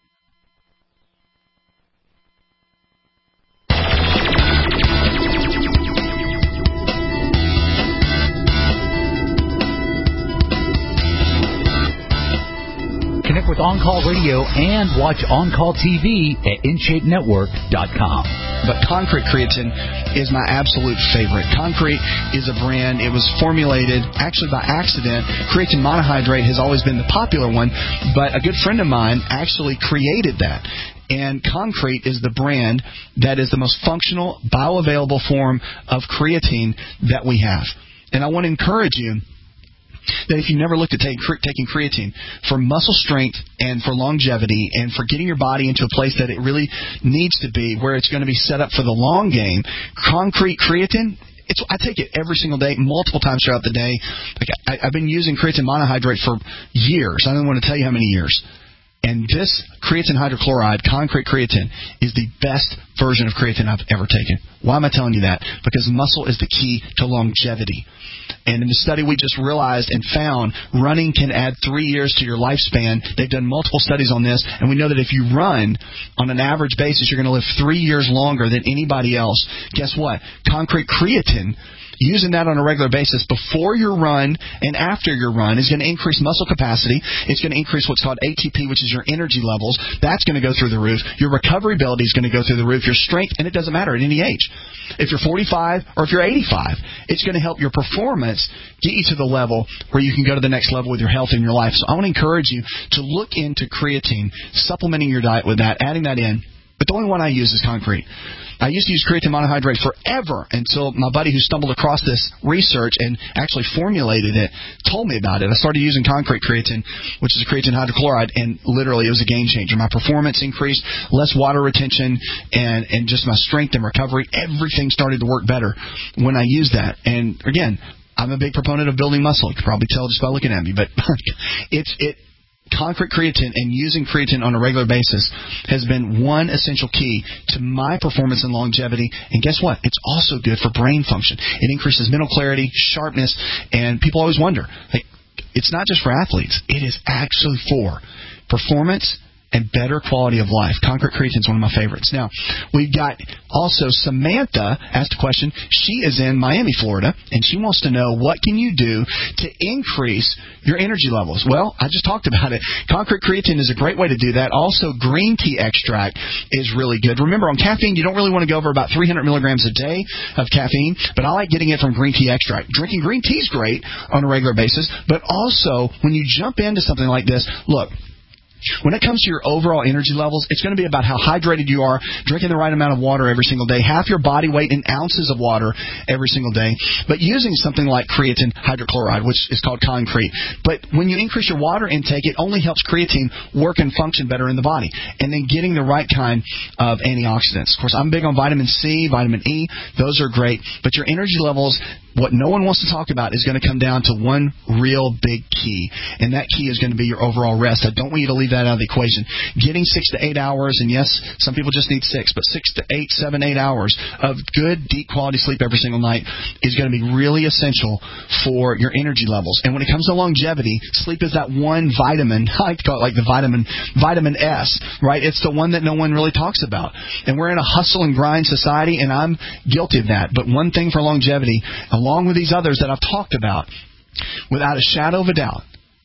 S11: Connect with On-Call Radio and watch On-Call T V at in shape network dot com.
S2: But Concrete Creatine is my absolute favorite. Concrete is a brand. It was formulated actually by accident. Creatine monohydrate has always been the popular one, but a good friend of mine actually created that. And Concrete is the brand that is the most functional, bioavailable form of creatine that we have. And I want to encourage you that if you never looked at take, taking creatine for muscle strength and for longevity and for getting your body into a place that it really needs to be, where it's going to be set up for the long game, Concrete Creatine, it's, I take it every single day, multiple times throughout the day. Like I, I've been using creatine monohydrate for years. I don't want to tell you how many years. And this creatine hydrochloride, Concrete Creatine, is the best version of creatine I've ever taken. Why am I telling you that? Because muscle is the key to longevity. And in the study we just realized and found, running can add three years to your lifespan. They've done multiple studies on this, and we know that if you run on an average basis, you're going to live three years longer than anybody else. Guess what? Concrete Creatine, using that on a regular basis before your run and after your run, is going to increase muscle capacity. It's going to increase what's called A T P, which is your energy levels. That's going to go through the roof. Your recovery ability is going to go through the roof. Your strength, and it doesn't matter at any age. If you're forty-five or if you're eighty-five, it's going to help your performance get you to the level where you can go to the next level with your health and your life. So I want to encourage you to look into creatine, supplementing your diet with that, adding that in. But the only one I use is Concrete. I used to use creatine monohydrate forever until my buddy who stumbled across this research and actually formulated it told me about it. I started using Concrete Creatine, which is a creatine hydrochloride, and literally it was a game changer. My performance increased, less water retention, and, and just my strength and recovery. Everything started to work better when I used that. And again, I'm a big proponent of building muscle. You can probably tell just by looking at me, but it's it. Concrete Creatine and using creatine on a regular basis has been one essential key to my performance and longevity. And guess what? It's also good for brain function. It increases mental clarity, sharpness, and people always wonder, like, it's not just for athletes. It is actually for performance and better quality of life. Concrete Creatine is one of my favorites. Now, we've got also Samantha asked a question. She is in Miami, Florida, and she wants to know, what can you do to increase your energy levels? Well, I just talked about it. Concrete Creatine is a great way to do that. Also, green tea extract is really good. Remember, on caffeine, you don't really want to go over about three hundred milligrams a day of caffeine, but I like getting it from green tea extract. Drinking green tea is great on a regular basis, but also, when you jump into something like this, look, when it comes to your overall energy levels, it's going to be about how hydrated you are, drinking the right amount of water every single day, half your body weight in ounces of water every single day, but using something like creatine hydrochloride, which is called Concrete. But when you increase your water intake, it only helps creatine work and function better in the body. And then getting the right kind of antioxidants. Of course, I'm big on vitamin C, vitamin E. Those are great. But your energy levels, what no one wants to talk about, is going to come down to one real big key, and that key is going to be your overall rest. I don't want you to leave that out of the equation. Getting six to eight hours, and yes, some people just need six, but six to eight, seven, eight hours of good, deep quality sleep every single night is going to be really essential for your energy levels. And when it comes to longevity, sleep is that one vitamin, I like to call it like the vitamin, vitamin S, right? It's the one that no one really talks about. And we're in a hustle and grind society, and I'm guilty of that. But one thing for longevity, along with these others that I've talked about, without a shadow of a doubt,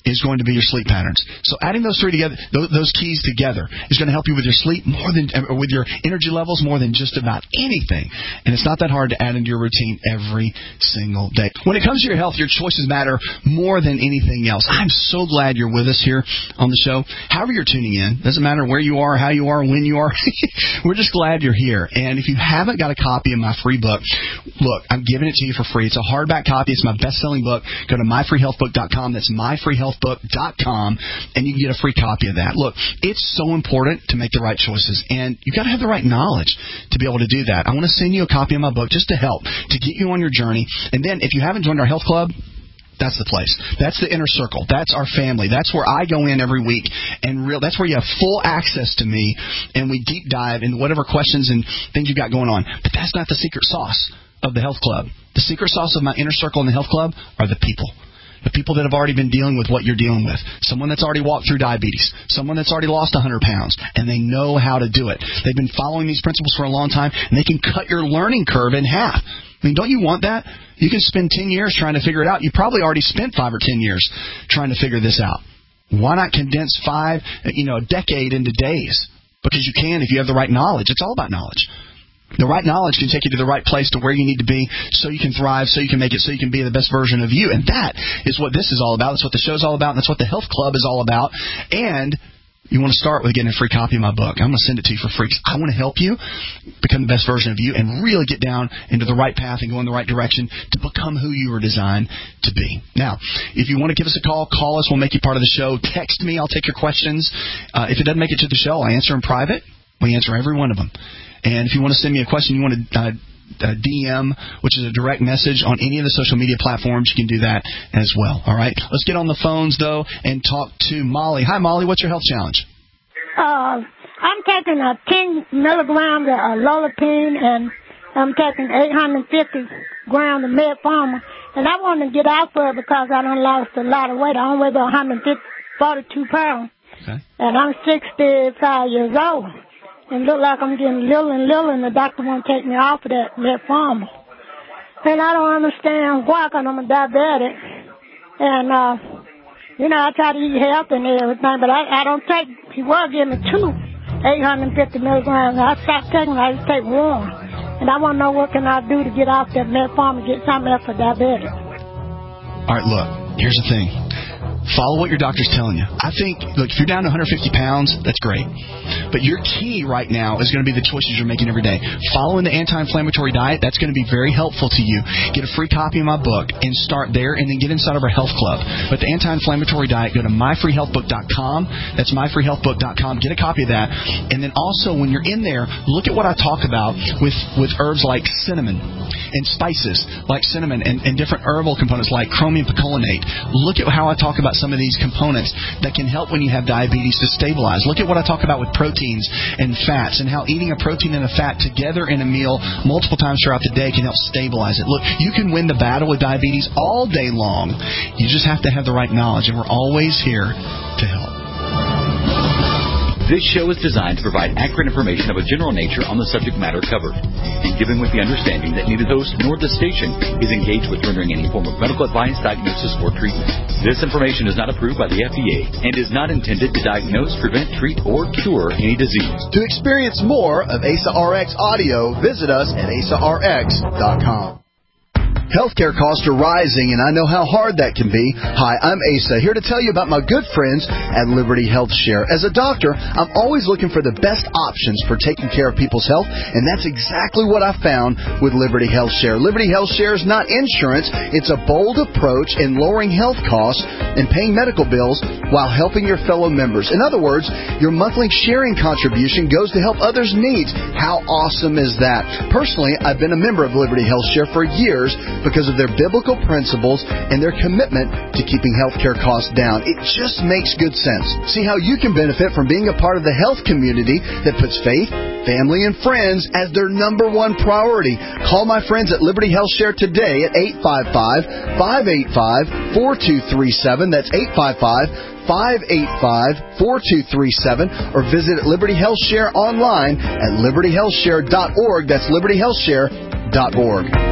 S2: is going to be your sleep patterns. So adding those three together, those, those keys together, is going to help you with your sleep more than, or with your energy levels more than just about anything. And it's not that hard to add into your routine every single day. When it comes to your health, your choices matter more than anything else. I'm so glad you're with us here on the show. However you're tuning in, doesn't matter where you are, how you are, when you are. We're just glad you're here. And if you haven't got a copy of my free book, look, I'm giving it to you for free. It's a hardback copy. It's my best-selling book. Go to my free health book dot com. That's my free health book dot com, and you can get a free copy of that. Look, it's so important to make the right choices, and you've got to have the right knowledge to be able to do that. I want to send you a copy of my book just to help, to get you on your journey. And then if you haven't joined our health club, that's the place. That's the inner circle. That's our family. That's where I go in every week, and real. That's where you have full access to me, and we deep dive into whatever questions and things you've got going on. But that's not the secret sauce of the health club. The secret sauce of my inner circle in the health club are the people. The people that have already been dealing with what you're dealing with. Someone that's already walked through diabetes. Someone that's already lost one hundred pounds. And they know how to do it. They've been following these principles for a long time, and they can cut your learning curve in half. I mean, don't you want that? You can spend ten years trying to figure it out. You probably already spent five or ten years trying to figure this out. Why not condense five, you know, a decade into days? Because you can if you have the right knowledge. It's all about knowledge. The right knowledge can take you to the right place to where you need to be so you can thrive, so you can make it, so you can be the best version of you. And that is what this is all about. That's what the show's all about, and that's what the health club is all about. And you want to start with getting a free copy of my book. I'm going to send it to you for free. I want to help you become the best version of you and really get down into the right path and go in the right direction to become who you were designed to be. Now, if you want to give us a call, call us. We'll make you part of the show. Text me. I'll take your questions. Uh, if it doesn't make it to the show, I answer in private. We answer every one of them. And if you want to send me a question, you want to uh, uh, D M, which is a direct message on any of the social media platforms, you can do that as well. All right? Let's get on the phones, though, and talk to Molly. Hi, Molly. What's your health challenge?
S5: Uh, I'm taking a ten milligrams of Lolipine, and I'm taking eight hundred fifty grams of Metformin. And I want to get out for it because I done lost a lot of weight. I only weigh about one hundred forty-two pounds. Okay. And I'm sixty-five years old. And look like I'm getting little and little, and the doctor won't take me off of that metformin. And I don't understand why, because I'm a diabetic. And, uh, you know, I try to eat healthy and everything, but I, I don't take, he was giving me two eight hundred fifty milligrams. I stopped taking it, I just take one. And I want to know what can I do to get off that metformin and get something else for diabetic.
S2: All right, look, here's the thing. Follow what your doctor's telling you. I think, look, if you're down to one hundred fifty pounds, that's great. But your key right now is going to be the choices you're making every day. Following the anti-inflammatory diet, that's going to be very helpful to you. Get a free copy of my book and start there, and then get inside of our health club. But the anti-inflammatory diet, go to my free health book dot com. That's my free health book dot com. Get a copy of that. And then also, when you're in there, look at what I talk about with, with herbs like cinnamon and spices like cinnamon and, and different herbal components like chromium picolinate. Look at how I talk about some of these components that can help when you have diabetes to stabilize. Look at what I talk about with proteins and fats, and how eating a protein and a fat together in a meal multiple times throughout the day can help stabilize it. Look, you can win the battle with diabetes all day long. You just have to have the right knowledge, and we're always here to help.
S11: This show is designed to provide accurate information of a general nature on the subject matter covered, and given with the understanding that neither host nor the station is engaged with rendering any form of medical advice, diagnosis, or treatment. This information is not approved by the F D A and is not intended to diagnose, prevent, treat, or cure any disease.
S4: To experience more of A S A R X audio, visit us at A S A R X dot com. Healthcare costs are rising, and I know how hard that can be. Hi, I'm Asa, here to tell you about my good friends at Liberty Health Share. As a doctor, I'm always looking for the best options for taking care of people's health, and that's exactly what I found with Liberty Health Share. Liberty Health Share is not insurance. It's a bold approach in lowering health costs and paying medical bills while helping your fellow members. In other words, your monthly sharing contribution goes to help others' needs. How awesome is that? Personally, I've been a member of Liberty Health Share for years because of their biblical principles and their commitment to keeping healthcare costs down. It just makes good sense. See how you can benefit from being a part of the health community that puts faith, family, and friends as their number one priority. Call my friends at Liberty Health Share today at eight five five, five eight five, four two three seven. That's eight five five, five eight five, four two three seven, or visit Liberty Health Share online at liberty health share dot org. That's liberty health share dot org.